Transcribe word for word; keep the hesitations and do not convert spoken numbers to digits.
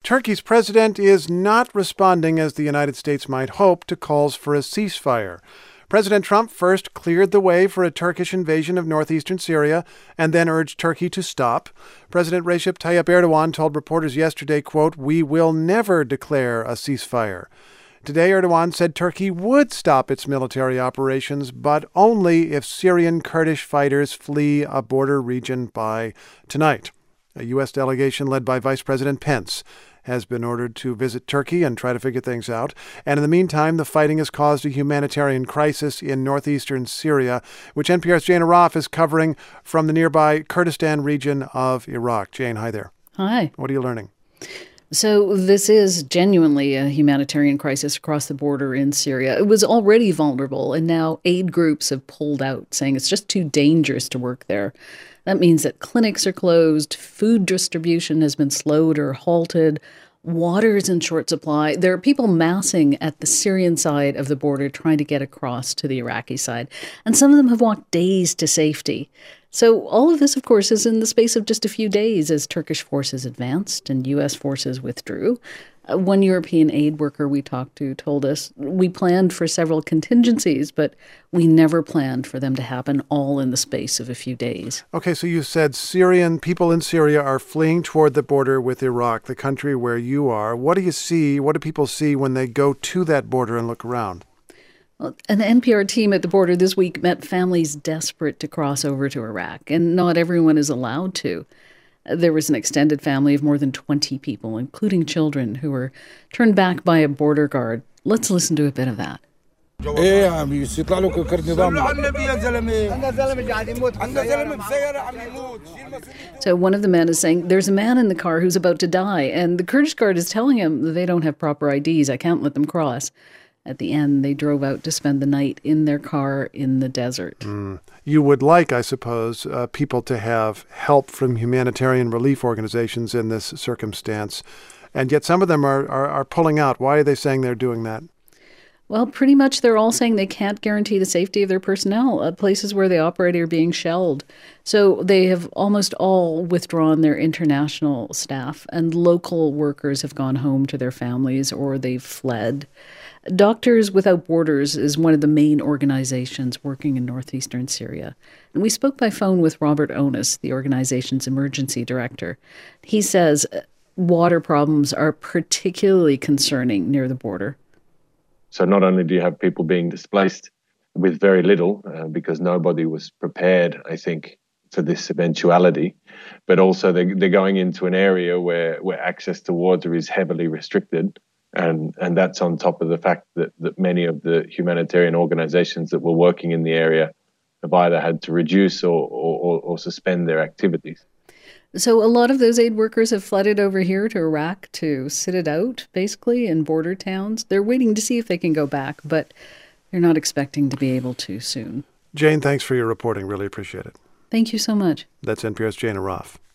Turkey's president is not responding as the United States might hope to calls for a ceasefire. President Trump first cleared the way for a Turkish invasion of northeastern Syria and then urged Turkey to stop. President Recep Tayyip Erdogan told reporters yesterday, quote, "We will never declare a ceasefire." Today, Erdogan said Turkey would stop its military operations, but only if Syrian Kurdish fighters flee a border region by tonight. A U S delegation led by Vice President Pence has been ordered to visit Turkey and try to figure things out. And in the meantime, the fighting has caused a humanitarian crisis in northeastern Syria, which N P R's Jane Arraf is covering from the nearby Kurdistan region of Iraq. Jane, hi there. Hi. What are you learning? So this is genuinely a humanitarian crisis across the border in Syria. It was already vulnerable, and now aid groups have pulled out, saying it's just too dangerous to work there. That means that clinics are closed, food distribution has been slowed or halted, water is in short supply. There are people massing at the Syrian side of the border trying to get across to the Iraqi side, and some of them have walked days to safety. So all of this, of course, is in the space of just a few days as Turkish forces advanced and U S forces withdrew. Uh, one European aid worker we talked to told us, we planned for several contingencies, but we never planned for them to happen all in the space of a few days. Okay, so you said Syrian people in Syria are fleeing toward the border with Iraq, the country where you are. What do you see? What do people see when they go to that border and look around? Well, an N P R team at the border this week met families desperate to cross over to Iraq, and not everyone is allowed to. There was an extended family of more than twenty people, including children, who were turned back by a border guard. Let's listen to a bit of that. So one of the men is saying, there's a man in the car who's about to die, and the Kurdish guard is telling him that they don't have proper I Ds. I can't let them cross. At the end, they drove out to spend the night in their car in the desert. Mm. You would like, I suppose, uh, people to have help from humanitarian relief organizations in this circumstance. And yet some of them are, are, are pulling out. Why are they saying they're doing that? Well, pretty much they're all saying they can't guarantee the safety of their personnel. Uh, places where they operate are being shelled. So they have almost all withdrawn their international staff, and local workers have gone home to their families or they've fled. Doctors Without Borders is one of the main organizations working in northeastern Syria. And we spoke by phone with Robert Onus, the organization's emergency director. He says water problems are particularly concerning near the border. So not only do you have people being displaced with very little, uh, because nobody was prepared, I think, for this eventuality, but also they, they're going into an area where, where access to water is heavily restricted. And and that's on top of the fact that, that many of the humanitarian organizations that were working in the area have either had to reduce or, or, or suspend their activities. So a lot of those aid workers have flooded over here to Iraq to sit it out, basically, in border towns. They're waiting to see if they can go back, but they're not expecting to be able to soon. Jane, thanks for your reporting. Really appreciate it. Thank you so much. That's N P R's Jane Arraf.